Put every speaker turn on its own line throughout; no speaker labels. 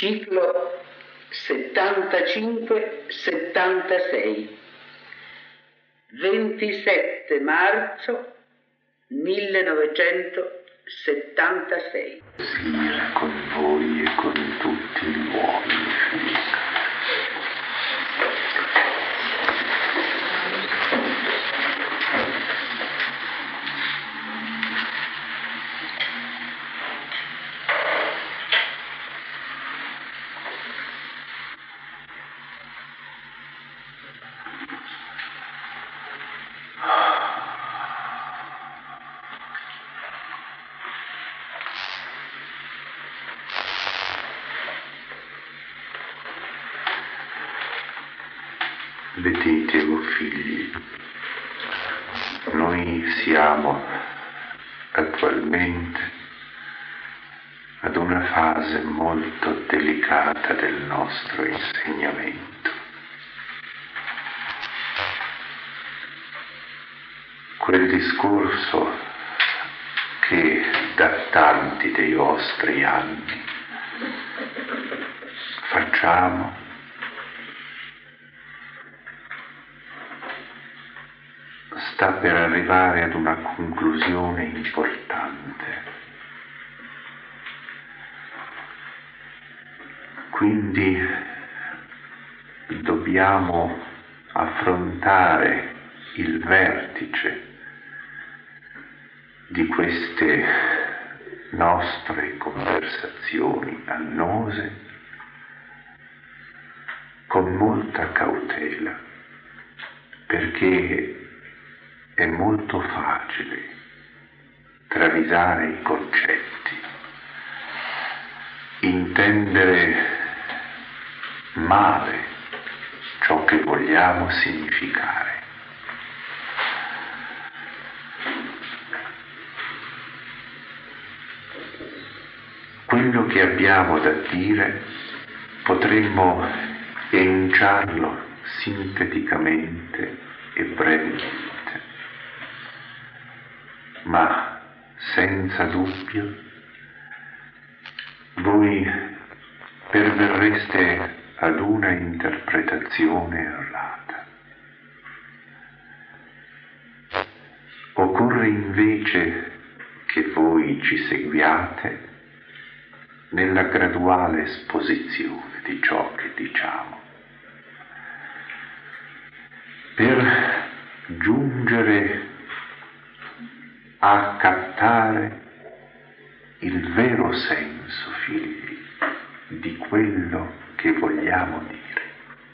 Ciclo 75-76, 27 marzo 1976.
Sia con voi e con tutti gli uomini felici. Vedete, o figli, noi siamo attualmente ad una fase molto delicata del nostro insegnamento. Quel discorso che da tanti dei vostri anni facciamo sta per arrivare ad una conclusione importante. Quindi dobbiamo affrontare il vertice di queste nostre conversazioni annose con molta cautela, perché è molto facile travisare i concetti, intendere male ciò che vogliamo significare. Quello che abbiamo da dire potremmo enunciarlo sinteticamente e brevemente, ma senza dubbio voi perverreste ad una interpretazione errata. Occorre invece che voi ci seguiate nella graduale esposizione di ciò che diciamo, per giungere a captare il vero senso, figli, di quello che vogliamo dire.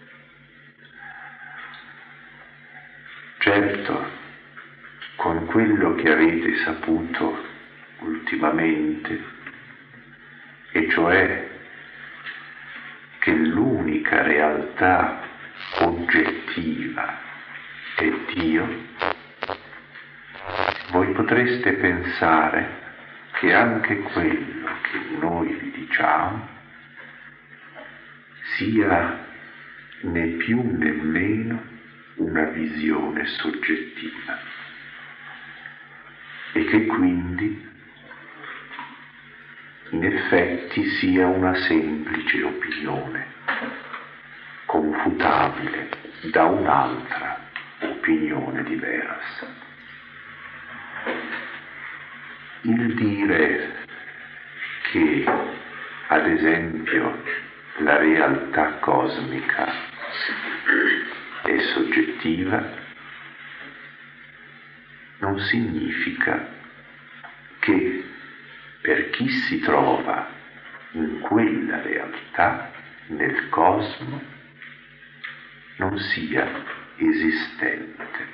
Certo, con quello che avete saputo ultimamente, e cioè che l'unica realtà oggettiva è Dio, voi potreste pensare che anche quello che noi vi diciamo sia né più né meno una visione soggettiva e che quindi in effetti sia una semplice opinione, confutabile da un'altra opinione diversa. Il dire che, ad esempio, la realtà cosmica è soggettiva non significa che per chi si trova in quella realtà, nel cosmo, non sia esistente.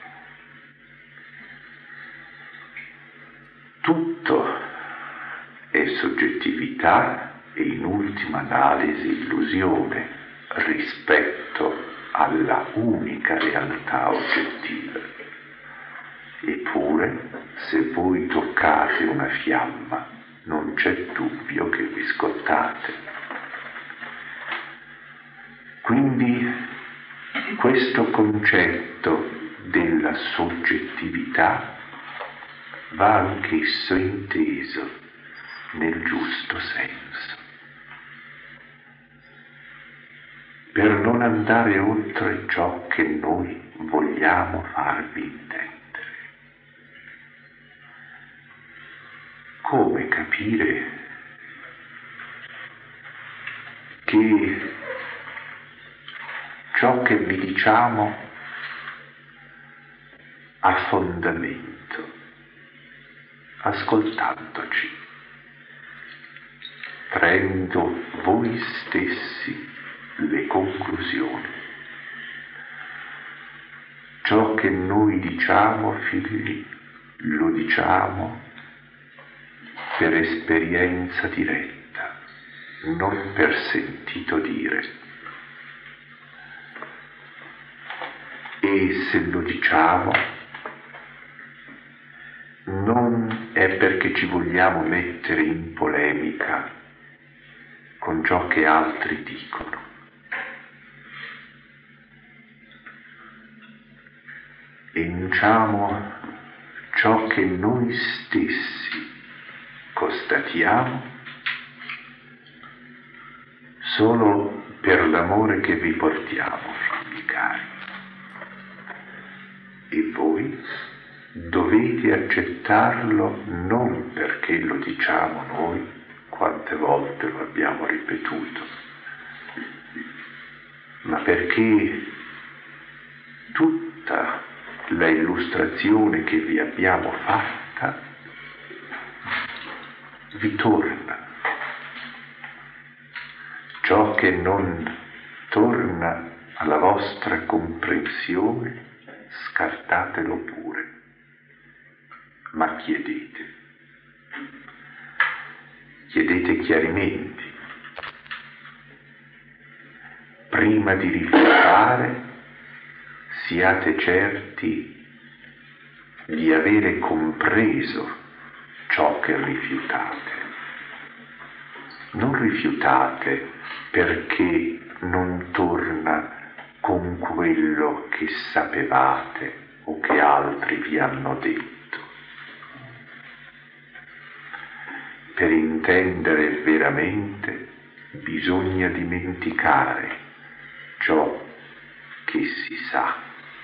Tutto è soggettività e in ultima analisi illusione rispetto alla unica realtà oggettiva. Eppure, se voi toccate una fiamma, non c'è dubbio che vi scottate. Quindi questo concetto della soggettività va anch'esso inteso nel giusto senso. per non andare oltre ciò che noi vogliamo farvi intendere. Come capire che ciò che vi diciamo ha fondamento, ascoltandoci, traendo voi stessi le conclusioni. Ciò che noi diciamo, figli, lo diciamo per esperienza diretta, non per sentito dire. E se lo diciamo, non è perché ci vogliamo mettere in polemica con ciò che altri dicono. Enunciamo ciò che noi stessi constatiamo solo per l'amore che vi portiamo, figli cari. E voi dovete accettarlo non perché lo diciamo noi, quante volte lo abbiamo ripetuto, ma perché tutta la illustrazione che vi abbiamo fatta vi torna. Ciò che non torna alla vostra comprensione, scartatelo pure, ma chiedete chiarimenti. Prima di rifiutare, siate certi di avere compreso ciò che rifiutate. Non rifiutate perché non torna con quello che sapevate o che altri vi hanno detto. Per intendere veramente bisogna dimenticare ciò che si sa.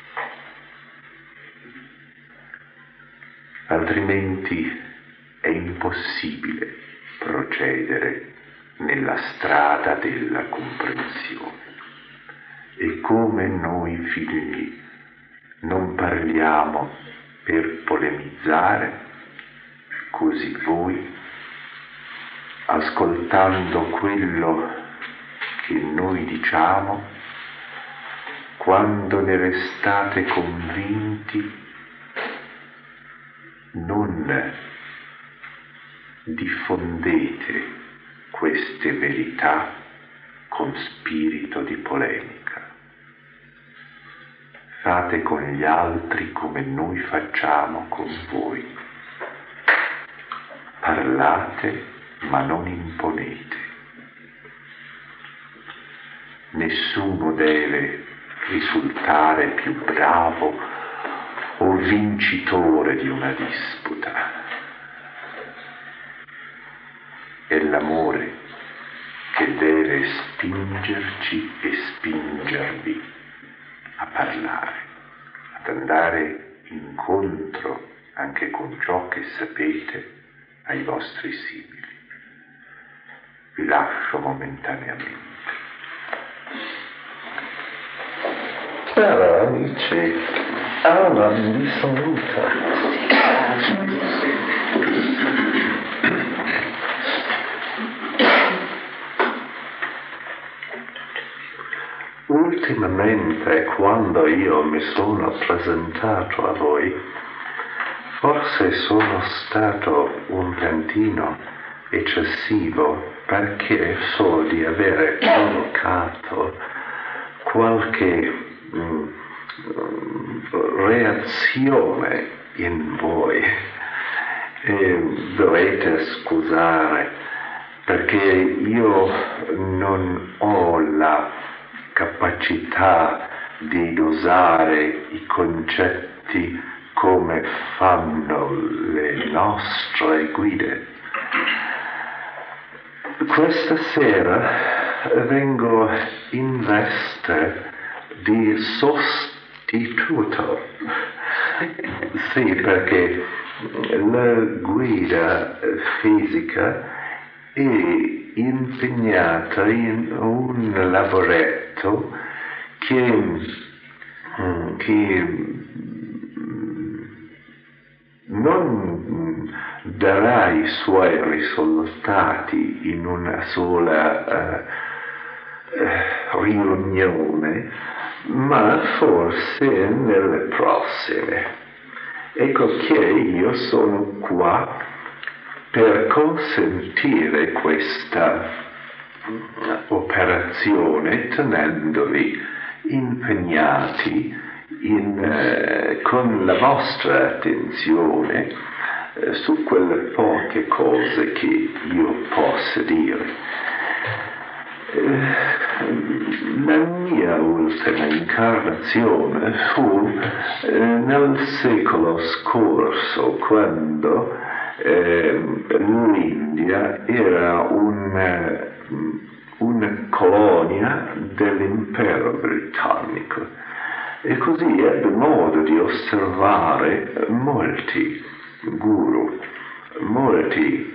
Altrimenti è impossibile procedere nella strada della comprensione. E come noi figli non parliamo per polemizzare, così voi, ascoltando quello che noi diciamo, quando ne restate convinti, non diffondete queste verità con spirito di polemica. Fate con gli altri come noi facciamo con voi. Parlate, ma non imponete. Nessuno deve risultare più bravo o vincitore di una disputa. È l'amore che deve spingerci e spingervi a parlare, ad andare incontro anche con ciò che sapete ai vostri simili. Vi lascio momentaneamente.
Cari amici, Alan vi saluta.
Ultimamente, quando io mi sono presentato a voi, forse sono stato un tantino eccessivo, perché so di avere provocato qualche reazione in voi. E dovete scusare, perché io non ho la capacità di dosare i concetti come fanno le nostre guide. Questa sera vengo in veste di sostituto. Sì, perché la guida fisica è impegnata in un lavoretto che non darà i suoi risultati in una sola riunione, ma forse nelle prossime. Ecco che io sono qua per consentire questa operazione tenendovi impegnati con la vostra attenzione su quelle poche cose che io posso dire. La mia ultima incarnazione fu nel secolo scorso, quando l'India era una colonia dell'impero britannico, e così ebbe modo di osservare molti guru, molti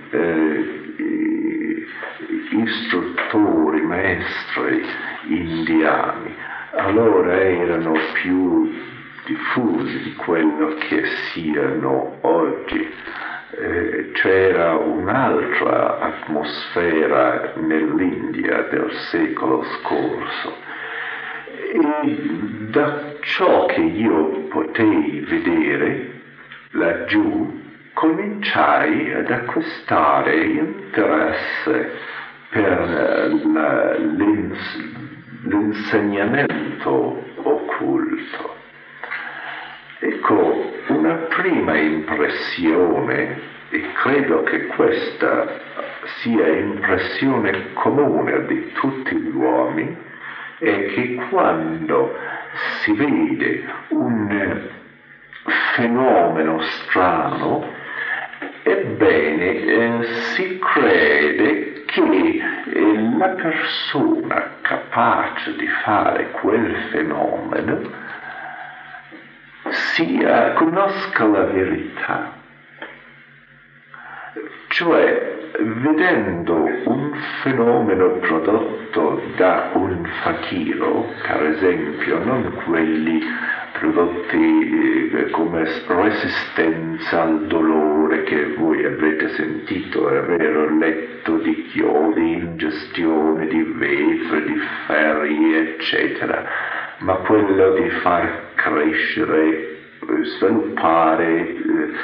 istruttori, maestri indiani. Allora erano più diffusi di quello che siano oggi. C'era un'altra atmosfera nell'India del secolo scorso, e da ciò che io potei vedere laggiù cominciai ad acquistare interesse per l'insegnamento occulto. Ecco, una prima impressione, e credo che questa sia impressione comune di tutti gli uomini, è che quando si vede un fenomeno strano, ebbene si crede che la persona capace di fare quel fenomeno conosca la verità. Cioè, vedendo un fenomeno prodotto da un fakiro, per esempio, non quelli prodotti come resistenza al dolore che voi avete sentito e aver letto, di chiodi, ingestione di vetro, di ferri, eccetera, ma quello di far crescere, sviluppare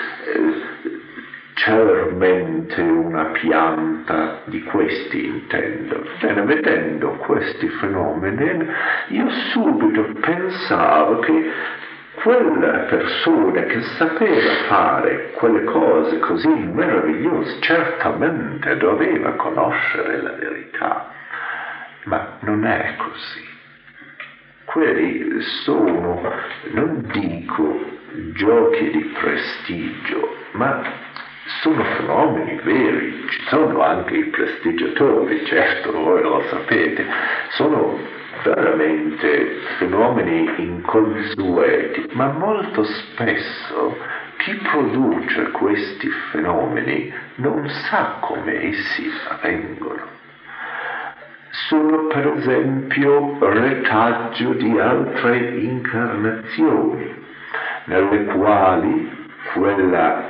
celermente una pianta, di questi intendo. Bene, vedendo questi fenomeni, io subito pensavo che quella persona che sapeva fare quelle cose così meravigliose certamente doveva conoscere la verità, ma non è così. Quelli sono, non dico giochi di prestigio, ma sono fenomeni veri. Ci sono anche i prestigiatori, certo, voi lo sapete, sono veramente fenomeni inconsueti, ma molto spesso chi produce questi fenomeni non sa come essi avvengono. Sono per esempio retaggio di altre incarnazioni, nelle quali quella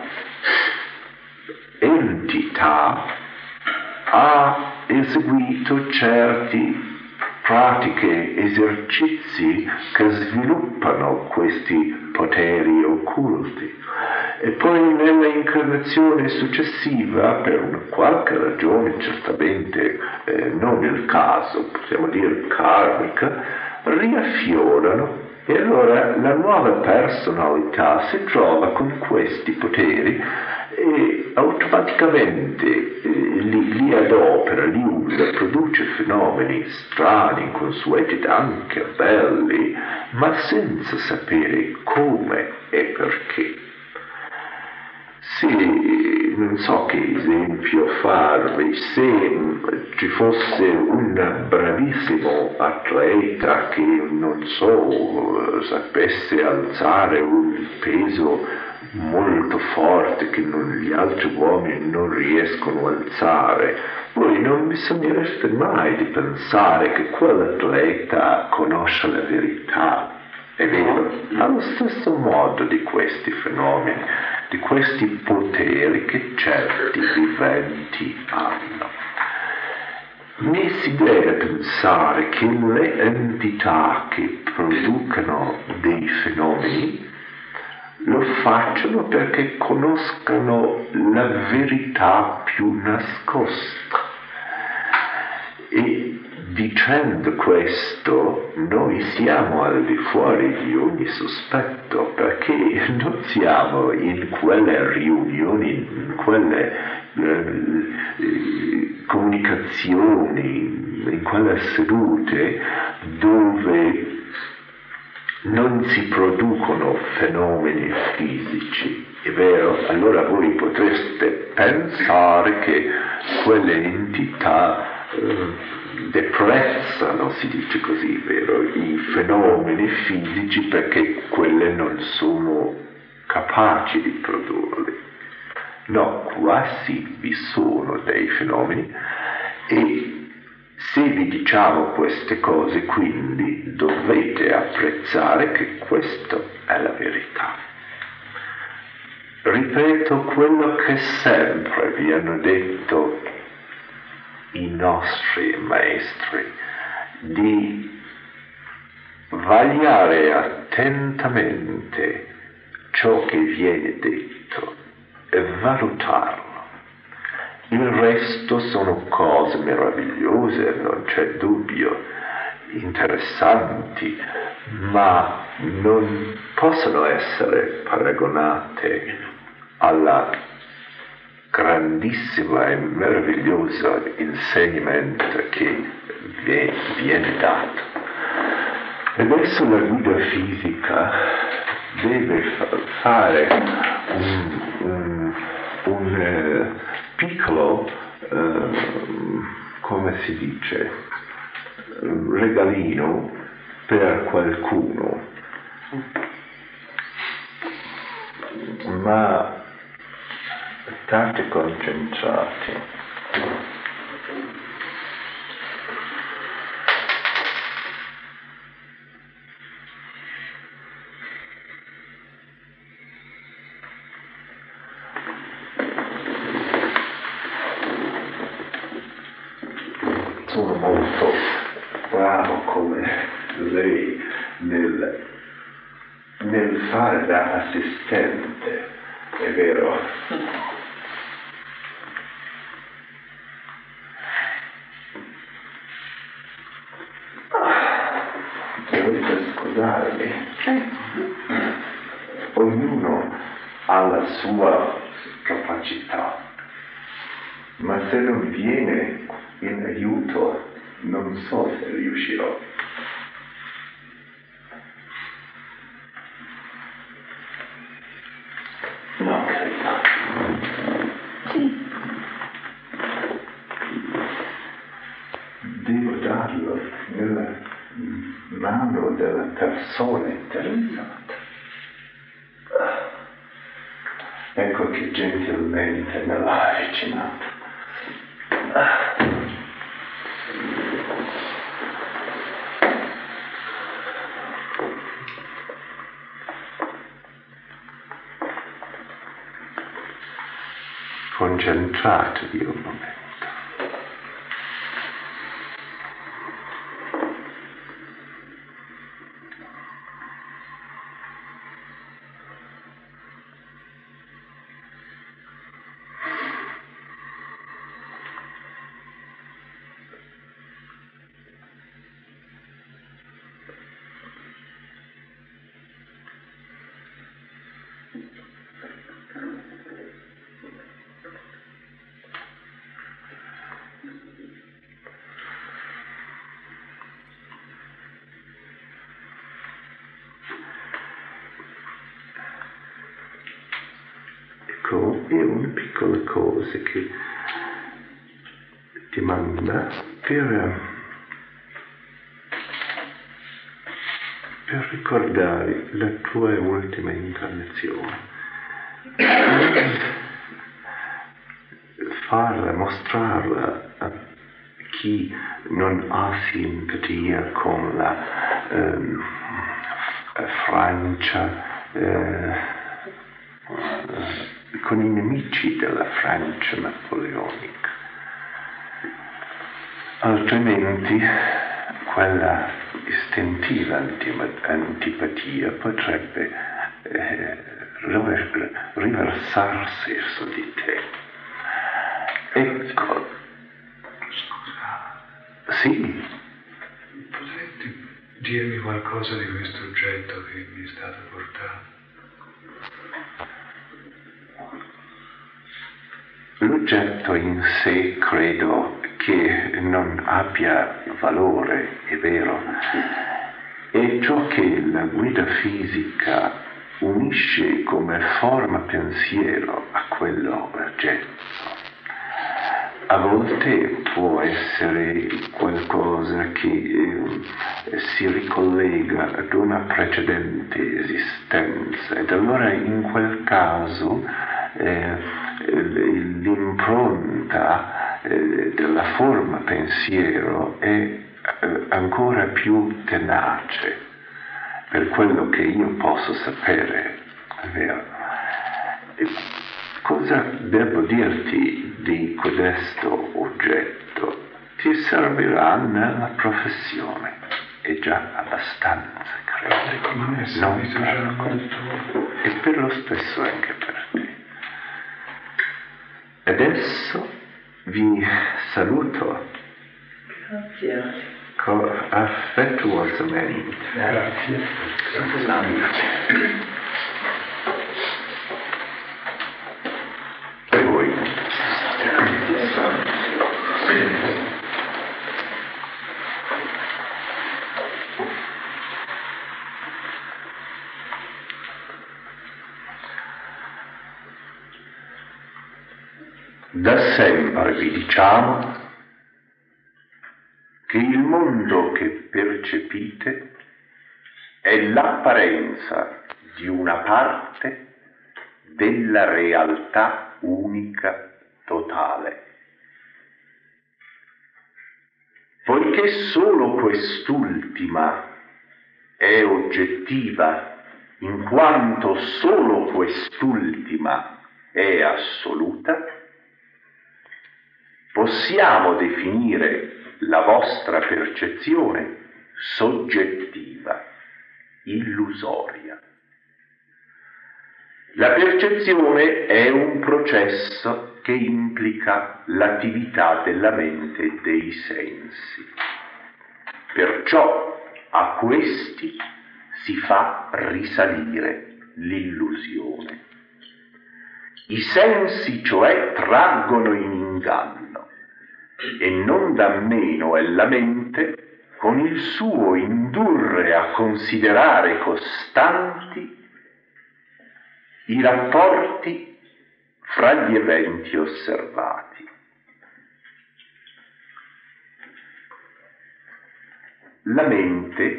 entità ha eseguito certi pratiche, esercizi che sviluppano questi poteri occulti, e poi nella incarnazione successiva, per una qualche ragione certamente non il caso, possiamo dire karmica, riaffiorano, e allora la nuova personalità si trova con questi poteri e automaticamente li adopera, li usa, produce fenomeni strani, inconsueti, anche belli, ma senza sapere come e perché. Sì, non so che esempio farvi, se ci fosse un bravissimo atleta che, non so, sapesse alzare un peso molto forte che gli altri uomini non riescono a alzare, voi non bisognereste mai di pensare che quell'atleta conosce la verità. È vero, allo stesso modo di questi fenomeni, di questi poteri che certi viventi hanno. Ne si deve pensare che le entità che producono dei fenomeni lo facciano perché conoscano la verità più nascosta. E dicendo questo, noi siamo al di fuori di ogni sospetto, perché non siamo in quelle riunioni, in quelle comunicazioni, in quelle sedute dove non si producono fenomeni fisici, è vero? Allora voi potreste pensare che quelle entità deprezzano, si dice così, vero, i fenomeni fisici perché quelle non sono capaci di produrli. No, quasi vi sono dei fenomeni e se vi diciamo queste cose, quindi dovete apprezzare che questa è la verità. Ripeto quello che sempre vi hanno detto i nostri maestri, di vagliare attentamente ciò che viene detto e valutarlo. Il resto sono cose meravigliose, non c'è dubbio, interessanti, ma non possono essere paragonate alla grandissima e meravigliosa insegnamento che viene dato. E adesso la guida fisica deve fare un piccolo, come si dice, regalino per qualcuno, ma state concentrati. Sono molto bravo come lei nel fare da assistente, è vero? Dovete scusarmi. Ognuno ha la sua capacità, ma se non viene in aiuto non so se riuscirò. No, credo. Sì. Devo darlo nella mano della persona interessata. Ecco che gentilmente me l'ha avvicinato. Concentratevi un momento. ecco, è una piccola cosa che ti manda per ricordare la tua ultima incarnazione. Mostrarla a chi non ha simpatia con la Francia, con i nemici della Francia napoleonica. Altrimenti quella istintiva antipatia potrebbe riversarsi su di te. Ecco.
Scusa.
Sì.
Potresti dirmi qualcosa di questo oggetto che mi è stato portato?
L'oggetto in sé credo che non abbia valore, è vero. È ciò che la guida fisica unisce come forma pensiero a quello oggetto. A volte può essere qualcosa che si ricollega ad una precedente esistenza ed allora in quel caso l'impronta della forma pensiero è ancora più tenace, per quello che io posso sapere, è vero. Cosa devo dirti di questo oggetto? Ti servirà nella professione, è già abbastanza, credo.
Non è servito già molto.
E per lo stesso anche per te. Adesso vi saluto.
Grazie.
Affettuosamente.
Grazie.
E voi? Da sempre vi diciamo che il mondo che percepite è l'apparenza di una parte della realtà unica totale. Poiché solo quest'ultima è oggettiva, in quanto solo quest'ultima è assoluta, possiamo definire la vostra percezione soggettiva, illusoria. La percezione è un processo che implica l'attività della mente e dei sensi. Perciò a questi si fa risalire l'illusione. I sensi, cioè, traggono in inganno e non da meno è la mente con il suo indurre a considerare costanti i rapporti fra gli eventi osservati. La mente,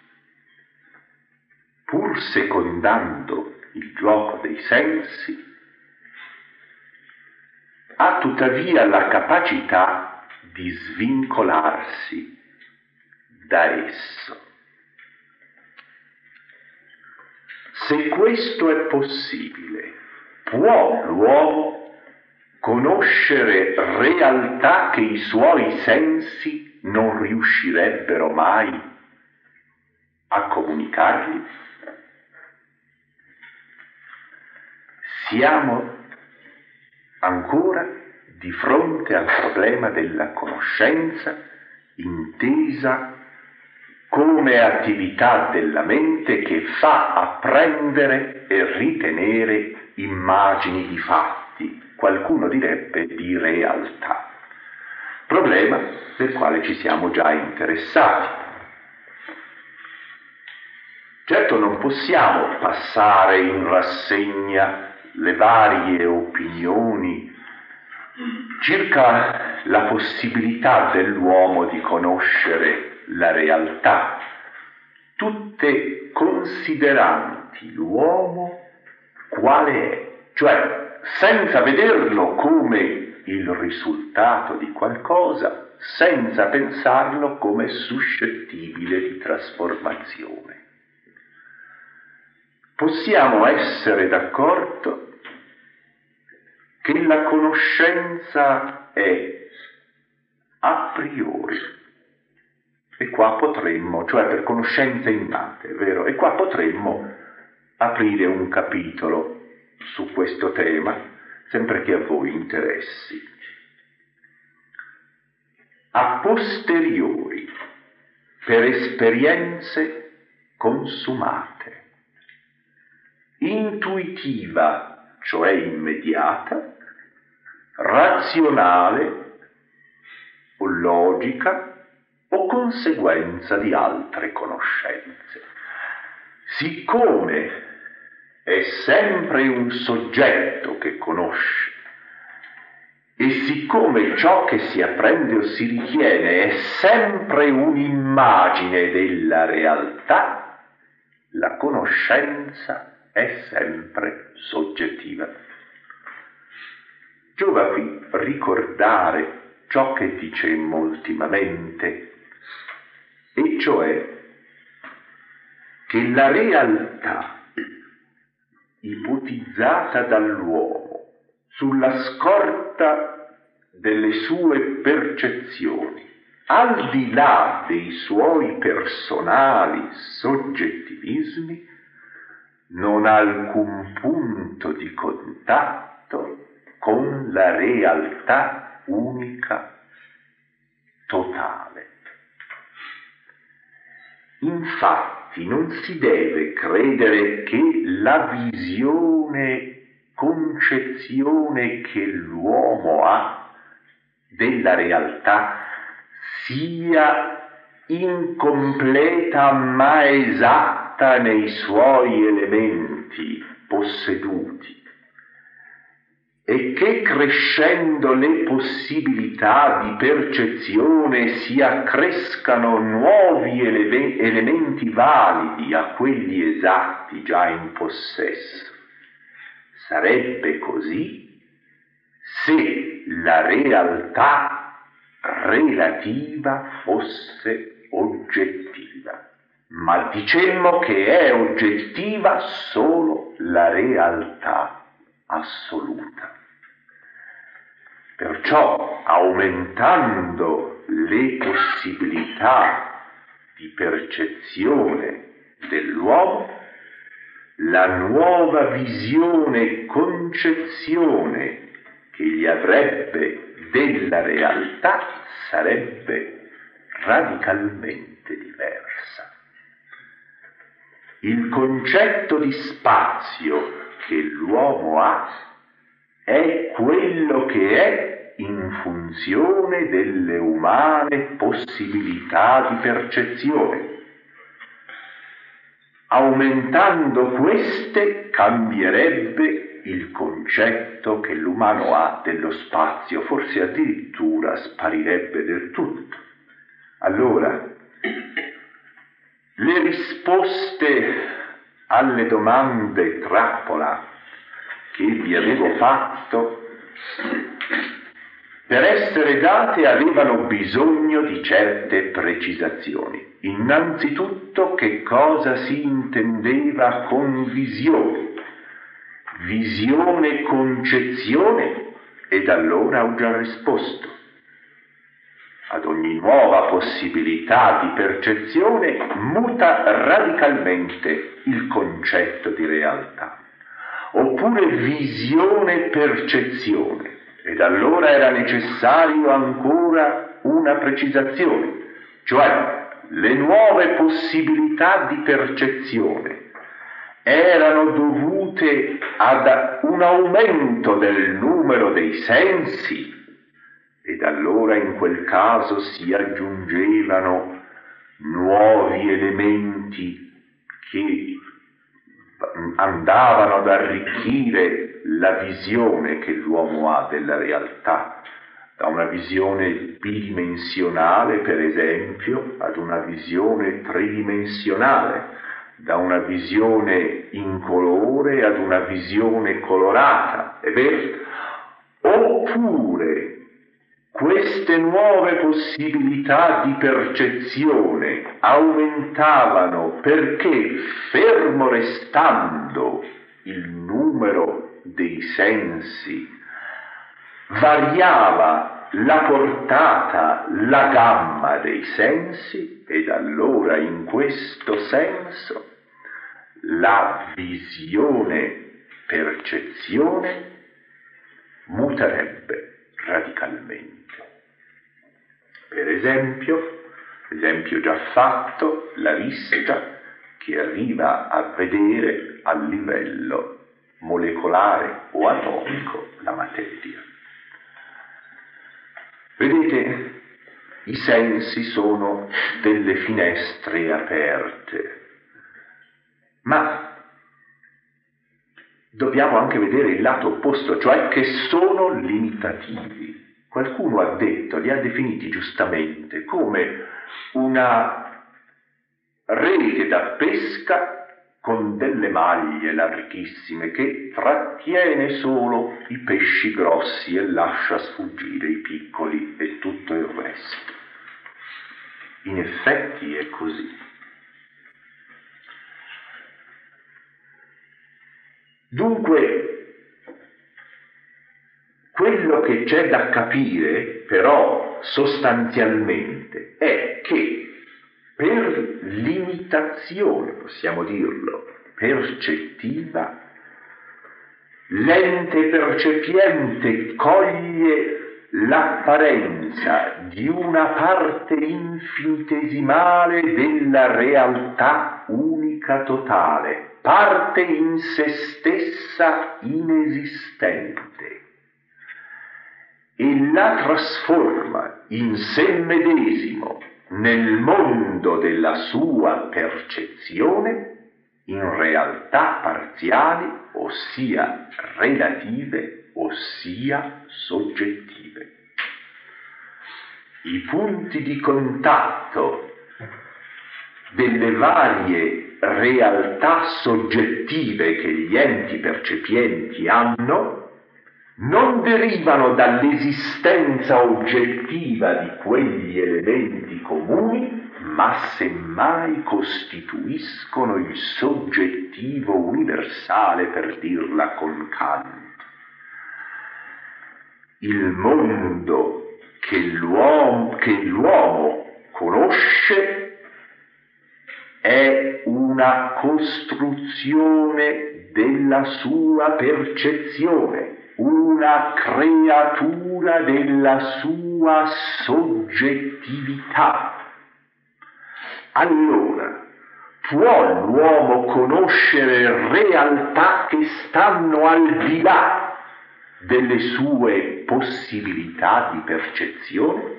pur secondando il gioco dei sensi, ha tuttavia la capacità di svincolarsi da esso. Se questo è possibile, può l'uomo conoscere realtà che i suoi sensi non riuscirebbero mai a comunicargli? Siamo ancora di fronte al problema della conoscenza intesa come attività della mente che fa apprendere e ritenere immagini di fatti, qualcuno direbbe di realtà. Problema del quale ci siamo già interessati. Certo non possiamo passare in rassegna le varie opinioni circa la possibilità dell'uomo di conoscere la realtà, tutte consideranti l'uomo quale è, cioè senza vederlo come il risultato di qualcosa, senza pensarlo come suscettibile di trasformazione. Possiamo essere d'accordo che la conoscenza è a priori, e qua potremmo, cioè per conoscenze innate, vero? E qua potremmo aprire un capitolo su questo tema, sempre che a voi interessi. A posteriori, per esperienze consumate, intuitiva, cioè immediata, razionale o logica o conseguenza di altre conoscenze. Siccome è sempre un soggetto che conosce e siccome ciò che si apprende o si ritiene è sempre un'immagine della realtà, la conoscenza è sempre soggettiva. Giova qui ricordare ciò che dicemmo ultimamente, e cioè che la realtà ipotizzata dall'uomo sulla scorta delle sue percezioni, al di là dei suoi personali soggettivismi, non ha alcun punto di contatto con la realtà unica, totale. Infatti non si deve credere che la visione, concezione che l'uomo ha della realtà sia incompleta ma esatta nei suoi elementi posseduti, e che crescendo le possibilità di percezione si accrescano nuovi elementi validi a quelli esatti già in possesso. Sarebbe così se la realtà relativa fosse oggettiva, ma dicemmo che è oggettiva solo la realtà assoluta. Perciò, aumentando le possibilità di percezione dell'uomo, la nuova visione e concezione che gli avrebbe della realtà sarebbe radicalmente diversa. Il concetto di spazio che l'uomo ha è quello che è in funzione delle umane possibilità di percezione. Aumentando queste cambierebbe il concetto che l'umano ha dello spazio, forse addirittura sparirebbe del tutto. Allora, le risposte alle domande trappola che vi avevo fatto, per essere date avevano bisogno di certe precisazioni. Innanzitutto, che cosa si intendeva con visione? Visione, concezione, ed allora ho già risposto. Ad ogni nuova possibilità di percezione muta radicalmente il concetto di realtà. Oppure visione, percezione, ed allora era necessario ancora una precisazione, cioè le nuove possibilità di percezione erano dovute ad un aumento del numero dei sensi, ed allora in quel caso si aggiungevano nuovi elementi che andavano ad arricchire la visione che l'uomo ha della realtà, da una visione bidimensionale, per esempio, ad una visione tridimensionale, da una visione incolore ad una visione colorata, è vero? Oppure queste nuove possibilità di percezione aumentavano perché, fermo restando il numero dei sensi, variava la portata, la gamma dei sensi, ed allora in questo senso la visione percezione muterebbe radicalmente. Per esempio già fatto, la vista che arriva a vedere a livello molecolare o atomico la materia. Vedete, i sensi sono delle finestre aperte, ma dobbiamo anche vedere il lato opposto, cioè che sono limitativi. Qualcuno ha detto, li ha definiti giustamente, come una rete da pesca con delle maglie larghissime che trattiene solo i pesci grossi e lascia sfuggire i piccoli e tutto il resto. In effetti è così. Dunque, quello che c'è da capire, però, sostanzialmente, è che per limitazione, possiamo dirlo, percettiva, l'ente percepiente coglie l'apparenza di una parte infinitesimale della realtà unica totale, parte in se stessa inesistente, e la trasforma in sé medesimo nel mondo della sua percezione in realtà parziali, ossia relative, ossia soggettive. I punti di contatto delle varie realtà soggettive che gli enti percepienti hanno non derivano dall'esistenza oggettiva di quegli elementi comuni, ma semmai costituiscono il soggettivo universale, per dirla con Kant. Il mondo che l'uomo conosce è una costruzione della sua percezione, una creatura della sua soggettività. Allora, può l'uomo conoscere realtà che stanno al di là delle sue possibilità di percezione?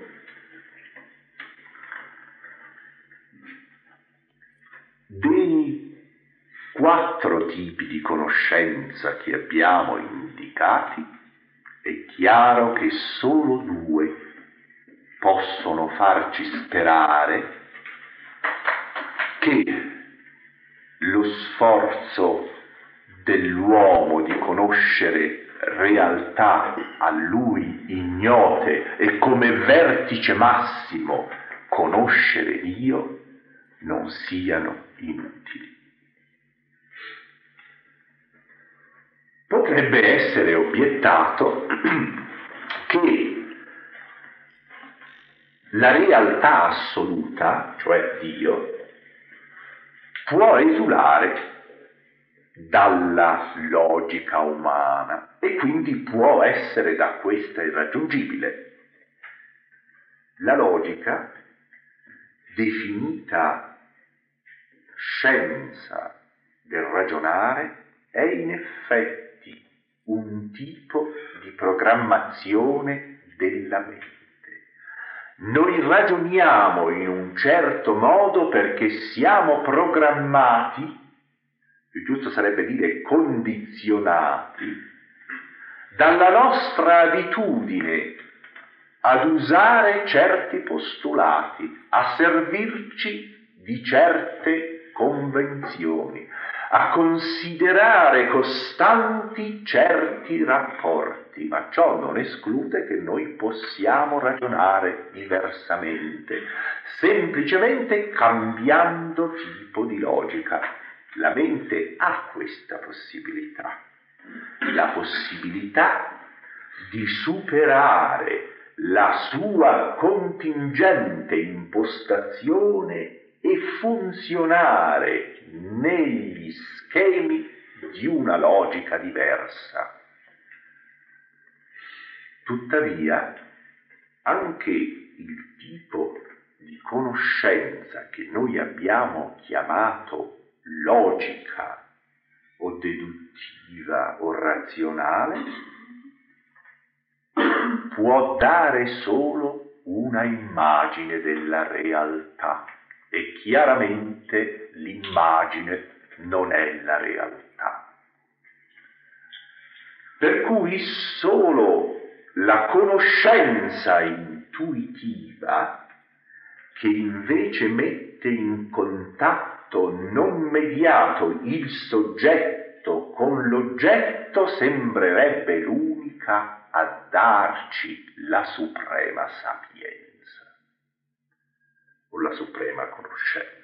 Dei 4 tipi di conoscenza che abbiamo indicati, è chiaro che solo 2 possono farci sperare che lo sforzo dell'uomo di conoscere realtà a lui ignote e come vertice massimo conoscere Dio non siano inutili. Potrebbe essere obiettato che la realtà assoluta, cioè Dio, può esulare dalla logica umana e quindi può essere da questa irraggiungibile. La logica, definita scienza del ragionare, è in effetti un tipo di programmazione della mente. Noi ragioniamo in un certo modo perché siamo programmati, più giusto sarebbe dire condizionati, dalla nostra abitudine ad usare certi postulati, a servirci di certe convenzioni, a considerare costanti certi rapporti, ma ciò non esclude che noi possiamo ragionare diversamente, semplicemente cambiando tipo di logica. La mente ha questa possibilità, la possibilità di superare la sua contingente impostazione e funzionare negli schemi di una logica diversa. Tuttavia, anche il tipo di conoscenza che noi abbiamo chiamato logica o deduttiva o razionale può dare solo una immagine della realtà e chiaramente l'immagine non è la realtà. Per cui solo la conoscenza intuitiva, che invece mette in contatto non mediato il soggetto con l'oggetto, sembrerebbe l'unica a darci la suprema sapienza o la suprema conoscenza.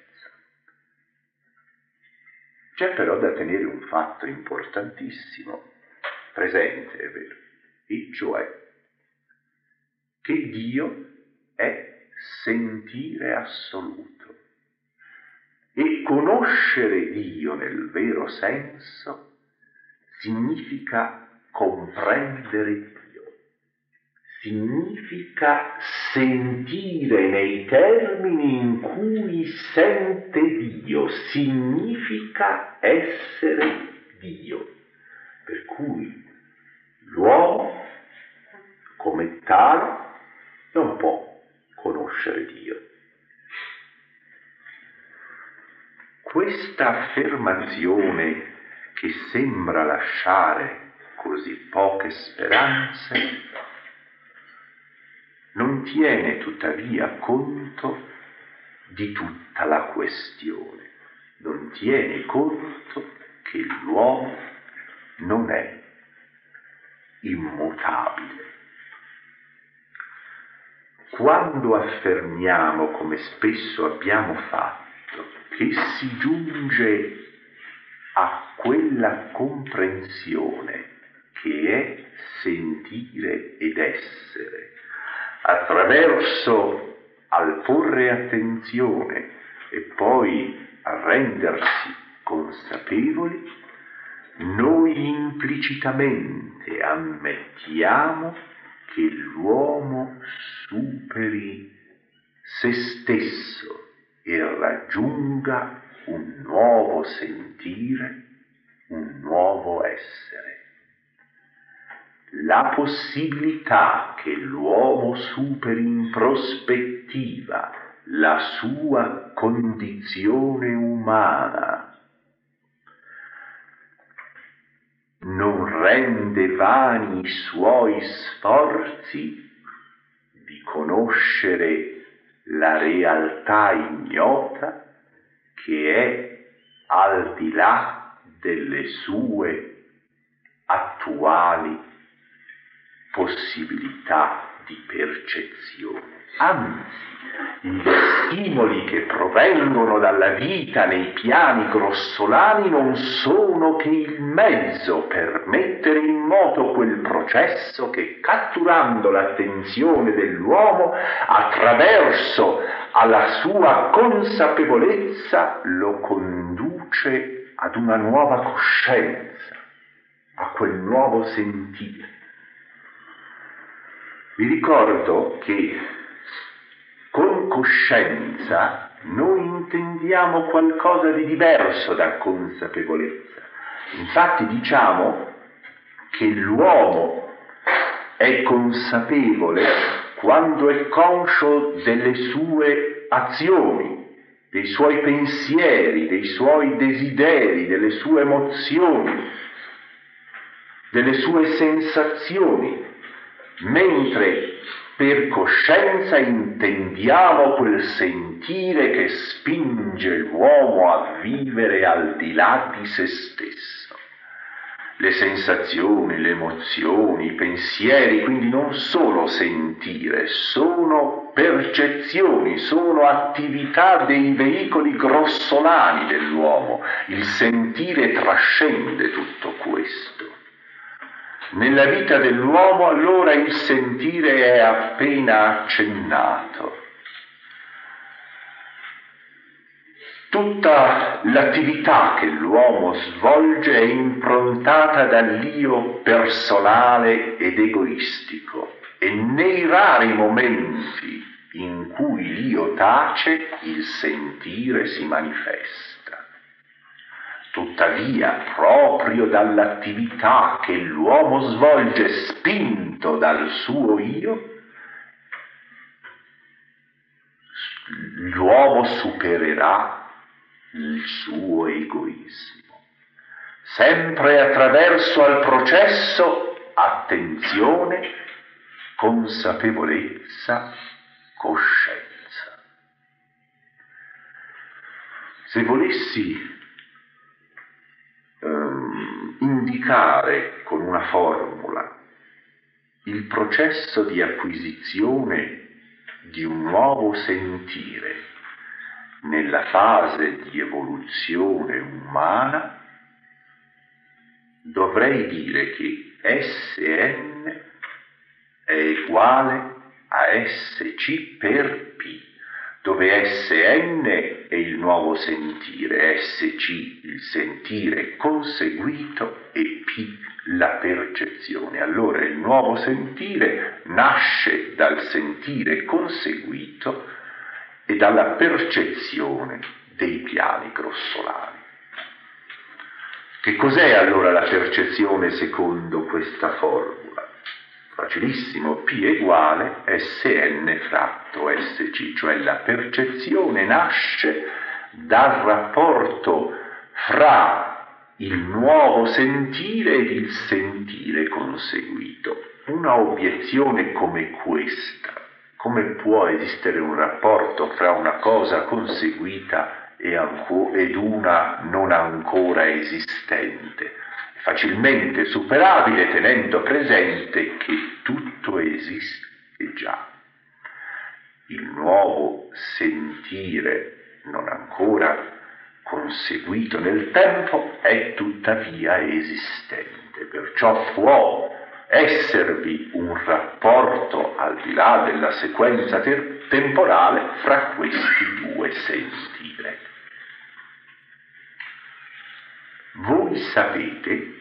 C'è però da tenere un fatto importantissimo presente, è vero, e cioè che Dio è sentire assoluto e conoscere Dio nel vero senso significa comprendere Dio, significa sentire nei termini in cui sente Dio, significa essere Dio, per cui l'uomo come tale non può conoscere Dio. Questa affermazione, che sembra lasciare così poche speranze, non tiene tuttavia conto di tutta la questione, non tiene conto che l'uomo non è immutabile. Quando affermiamo, come spesso abbiamo fatto, che si giunge a quella comprensione che è sentire ed essere, attraverso al porre attenzione e poi a rendersi consapevoli, noi implicitamente ammettiamo che l'uomo superi se stesso e raggiunga un nuovo sentire, un nuovo essere. La possibilità che l'uomo superi in prospettiva la sua condizione umana non rende vani i suoi sforzi di conoscere la realtà ignota che è al di là delle sue attuali possibilità di percezione. Anzi, gli stimoli che provengono dalla vita nei piani grossolani non sono che il mezzo per mettere in moto quel processo che, catturando l'attenzione dell'uomo attraverso alla sua consapevolezza, lo conduce ad una nuova coscienza, a quel nuovo sentire. Vi ricordo che con coscienza noi intendiamo qualcosa di diverso da consapevolezza. Infatti diciamo che l'uomo è consapevole quando è conscio delle sue azioni, dei suoi pensieri, dei suoi desideri, delle sue emozioni. delle sue sensazioni, mentre per coscienza intendiamo quel sentire che spinge l'uomo a vivere al di là di se stesso. Le sensazioni, le emozioni, i pensieri, quindi non sono sentire, sono percezioni, sono attività dei veicoli grossolani dell'uomo. Il sentire trascende tutto questo. Nella vita dell'uomo allora il sentire è appena accennato. Tutta l'attività che l'uomo svolge è improntata dall'io personale ed egoistico, e nei rari momenti in cui l'io tace il sentire si manifesta. Tuttavia, proprio dall'attività che l'uomo svolge spinto dal suo io, l'uomo supererà il suo egoismo, sempre attraverso al processo attenzione, consapevolezza, coscienza. Se volessi indicare con una formula il processo di acquisizione di un nuovo sentire nella fase di evoluzione umana, dovrei dire che Sn è uguale a Sc per P, dove Sn è il nuovo sentire, Sc il sentire conseguito e P la percezione. Allora il nuovo sentire nasce dal sentire conseguito e dalla percezione dei piani grossolani. Che cos'è allora la percezione secondo questa formula? Facilissimo, P è uguale Sn fratto Sc, cioè la percezione nasce dal rapporto fra il nuovo sentire ed il sentire conseguito. Una obiezione come questa: come può esistere un rapporto fra una cosa conseguita ed una non ancora esistente? Facilmente superabile tenendo presente che tutto esiste già. Il nuovo sentire non ancora conseguito nel tempo è tuttavia esistente, perciò può esservi un rapporto al di là della sequenza temporale fra questi due sentire. Voi sapete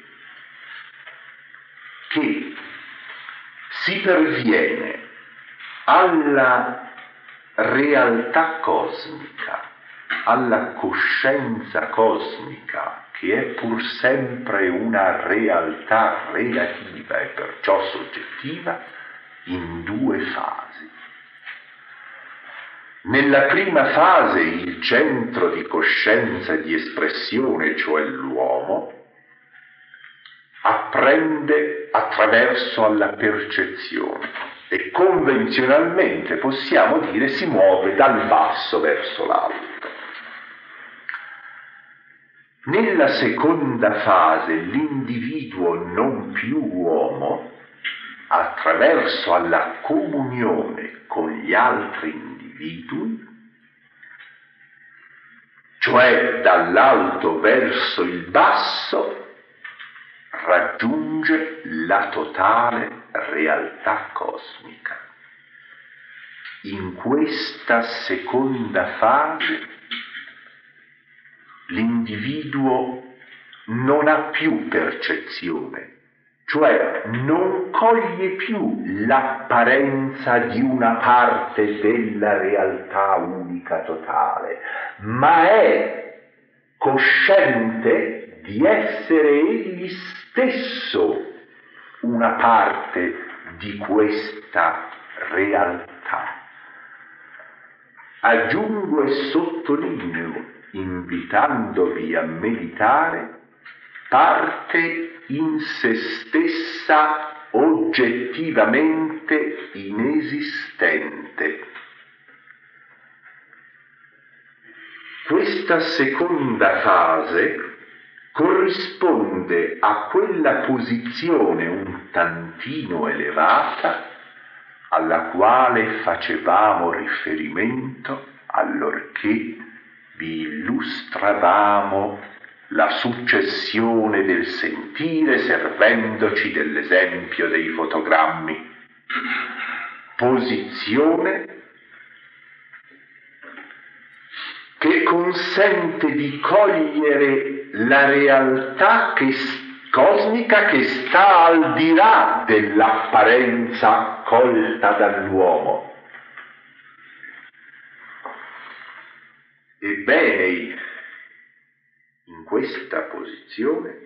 che si perviene alla realtà cosmica, alla coscienza cosmica, che è pur sempre una realtà relativa e perciò soggettiva, in due fasi. Nella prima fase il centro di coscienza e di espressione, cioè l'uomo, apprende attraverso alla percezione e convenzionalmente possiamo dire si muove dal basso verso l'alto. Nella seconda fase l'individuo non più uomo, attraverso alla comunione con gli altri individui, cioè dall'alto verso il basso, raggiunge la totale realtà cosmica. In questa seconda fase l'individuo non ha più percezione, cioè non coglie più l'apparenza di una parte della realtà unica totale, ma è cosciente di essere egli stesso una parte di questa realtà. Aggiungo e sottolineo, invitandovi a meditare, parte in se stessa oggettivamente inesistente. Questa seconda fase corrisponde a quella posizione un tantino elevata alla quale facevamo riferimento allorché vi illustravamo la successione del sentire servendoci dell'esempio dei fotogrammi. Posizione che consente di cogliere la realtà cosmica che sta al di là dell'apparenza colta dall'uomo. Ebbene, in questa posizione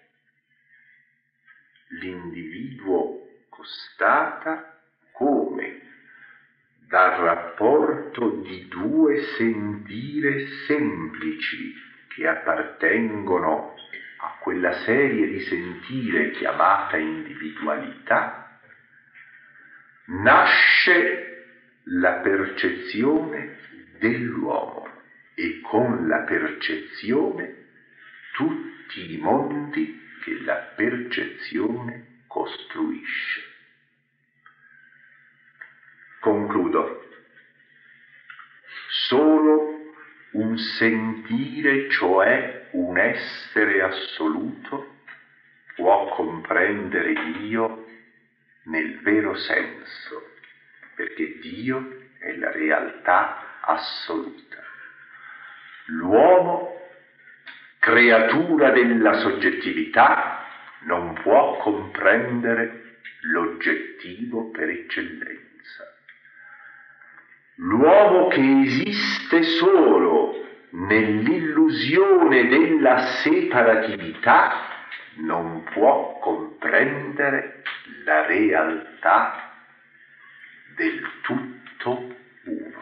l'individuo constata come dal rapporto di due sentire semplici che appartengono a quella serie di sentire chiamata individualità, nasce la percezione dell'uomo e con la percezione tutti i mondi che la percezione costruisce. Concludo. Solo un sentire, cioè un essere assoluto, può comprendere Dio nel vero senso, perché Dio è la realtà assoluta. L'uomo, creatura della soggettività, non può comprendere l'oggettivo per eccellenza. L'uomo che esiste solo nell'illusione della separatività non può comprendere la realtà del tutto uno.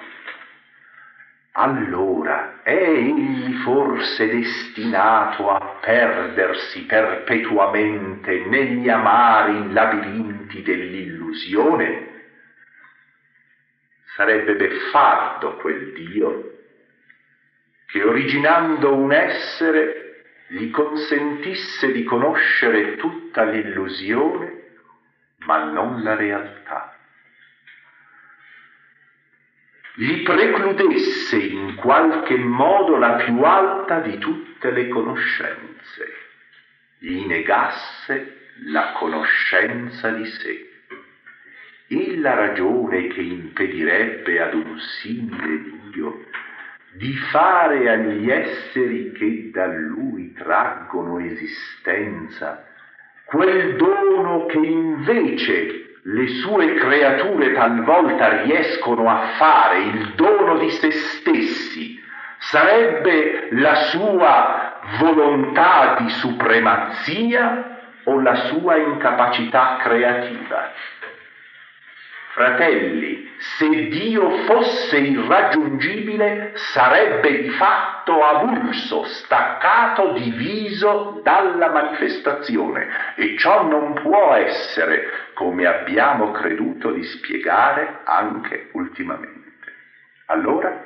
Allora, è egli forse destinato a perdersi perpetuamente negli amari labirinti dell'illusione? Sarebbe beffardo quel Dio che, originando un essere, gli consentisse di conoscere tutta l'illusione, ma non la realtà. Gli precludesse in qualche modo la più alta di tutte le conoscenze, gli negasse la conoscenza di sé. E la ragione che impedirebbe ad un simile Dio di fare agli esseri che da Lui traggono esistenza quel dono che invece le sue creature talvolta riescono a fare, il dono di se stessi, sarebbe la sua volontà di supremazia o la sua incapacità creativa? Fratelli, se Dio fosse irraggiungibile, sarebbe di fatto avulso, staccato, diviso dalla manifestazione, e ciò non può essere, come abbiamo creduto di spiegare anche ultimamente. Allora,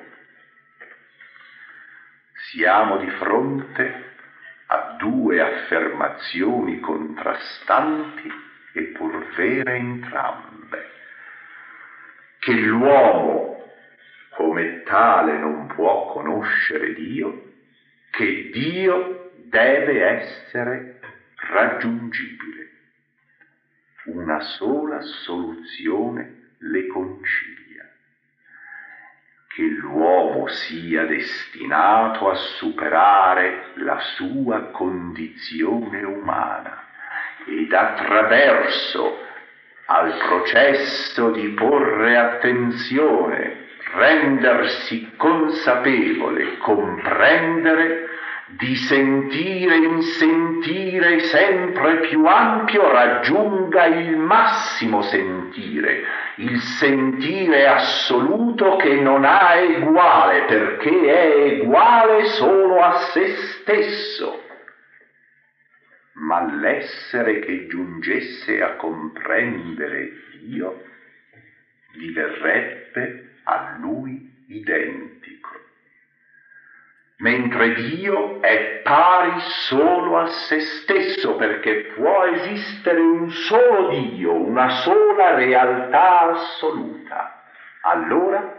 siamo di fronte a due affermazioni contrastanti e pur vere entrambe. Che l'uomo come tale non può conoscere Dio, che Dio deve essere raggiungibile. Una sola soluzione le concilia: che l'uomo sia destinato a superare la sua condizione umana ed attraverso al processo di porre attenzione, rendersi consapevole, comprendere, di sentire in sentire sempre più ampio raggiunga il massimo sentire, il sentire assoluto che non ha eguale, perché è eguale solo a se stesso. ma l'essere che giungesse a comprendere Dio diverrebbe a lui identico, mentre Dio è pari solo a se stesso, perché può esistere un solo Dio, una sola realtà assoluta. Allora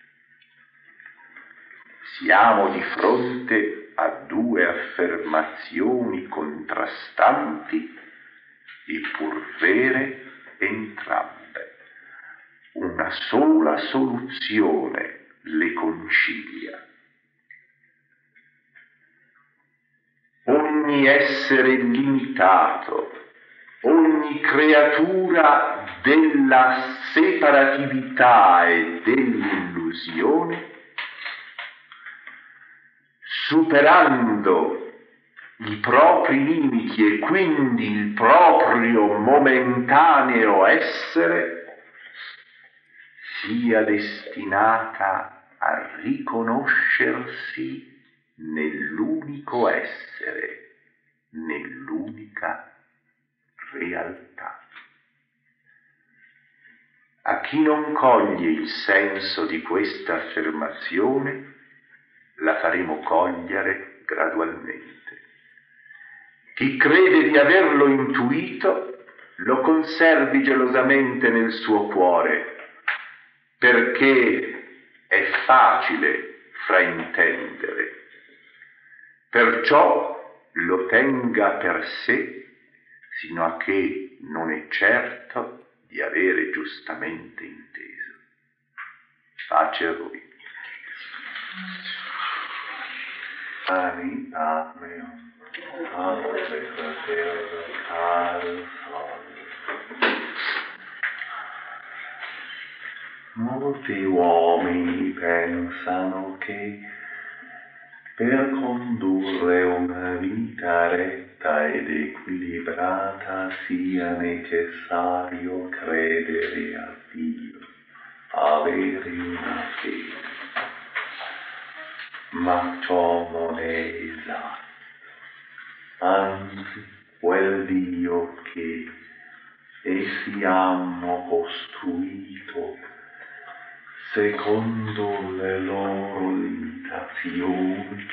siamo di fronte a due affermazioni contrastanti, eppur vere entrambe. Una sola soluzione le concilia. Ogni essere limitato, ogni creatura della separatività e dell'illusione, superando i propri limiti e quindi il proprio momentaneo essere, sia destinata a riconoscersi nell'unico essere, nell'unica realtà. A chi non coglie il senso di questa affermazione, la faremo cogliere gradualmente. Chi crede di averlo intuito, lo conservi gelosamente nel suo cuore, perché è facile fraintendere. Perciò lo tenga per sé, sino a che non è certo di avere giustamente inteso. Pace a voi.
Carità mea, ave fraterno caro sole. Molti uomini pensano che per condurre una vita retta ed equilibrata sia necessario credere a Dio, avere una fede. Ma ciò non è esatto. Anzi, quel Dio che essi hanno costruito secondo le loro limitazioni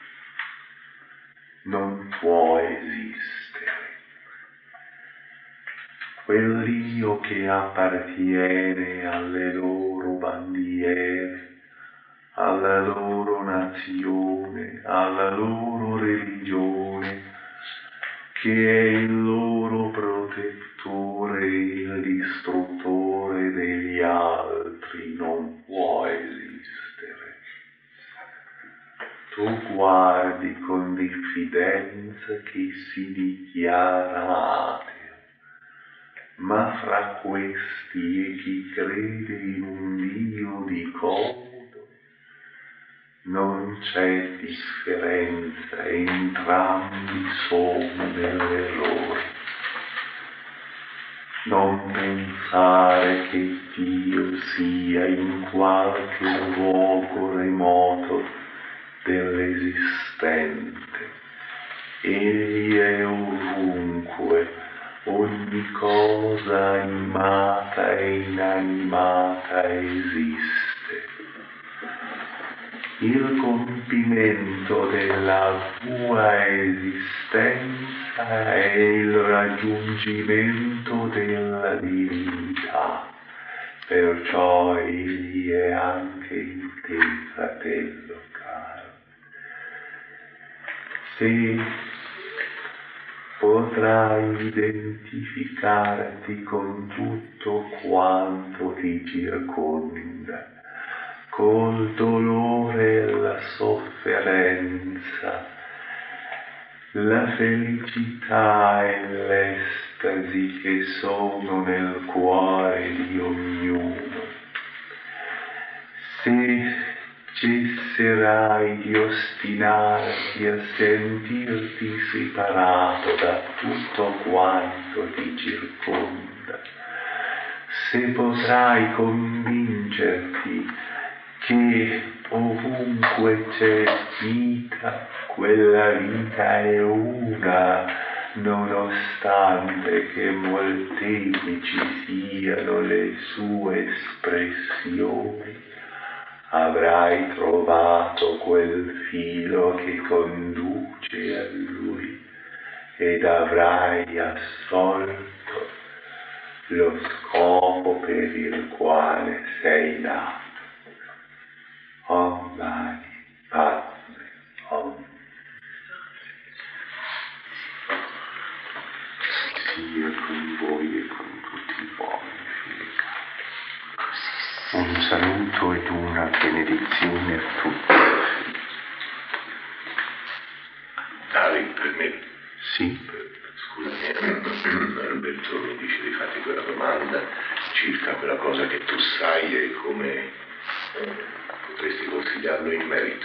non può esistere. Quel Dio che appartiene alle loro bandiere, alla loro nazione, alla loro religione, che è il loro protettore e il distruttore degli altri, non può esistere. Tu guardi con diffidenza chi si dichiara ateo, ma fra questi e chi crede in un Dio di comodo non c'è differenza, entrambi sono nell'errore. Non pensare che Dio sia in qualche luogo remoto dell'esistente. Egli è ovunque, ogni cosa animata e inanimata esiste. Il compimento della tua esistenza è il raggiungimento della divinità, perciò egli è anche in te, fratello caro. Se potrai identificarti con tutto quanto ti circonda, col dolore e la sofferenza, la felicità e l'estasi che sono nel cuore di ognuno. Se cesserai di ostinarti a sentirti separato da tutto quanto ti circonda, se potrai convincerti che ovunque c'è vita, quella vita è una, nonostante che molteplici siano le sue espressioni, avrai trovato quel filo che conduce a lui ed avrai assolto lo scopo per il quale sei nato. Om Mani Padme Hum. Sia con voi e con tutti voi, figli. Un saluto ed una benedizione a tutti.
Dari, per me?
Sì.
Scusami, Alberto mi dice di farti quella domanda circa quella cosa che tu sai e come potresti consigliarlo in merito.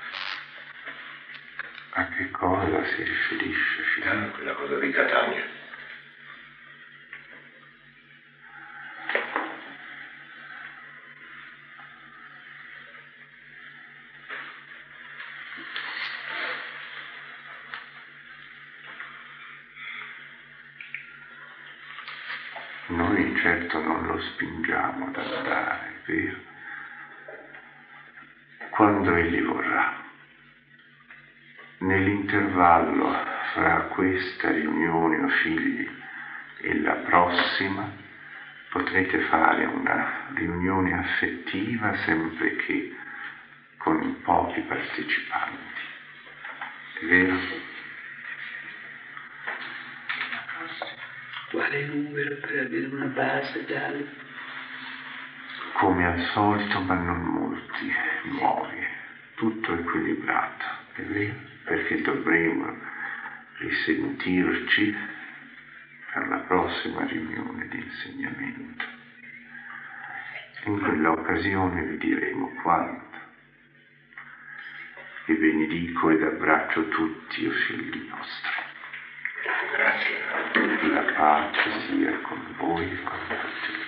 A che cosa si riferisce, figlio?
Quella cosa di Catania.
Noi certo non lo spingiamo ad andare, vero? Quando egli vorrà. Nell'intervallo fra questa riunione, o figli, e la prossima, potrete fare una riunione affettiva sempre che con pochi partecipanti. È vero?
Quale numero per avere una base tale?
Come al solito, ma non molti nuovi, tutto equilibrato, è vero? Perché dovremo risentirci per la prossima riunione di insegnamento. In quella occasione vi diremo quando. Vi benedico ed abbraccio tutti, o figli nostri.
Grazie.
La pace sia con voi e con tutti.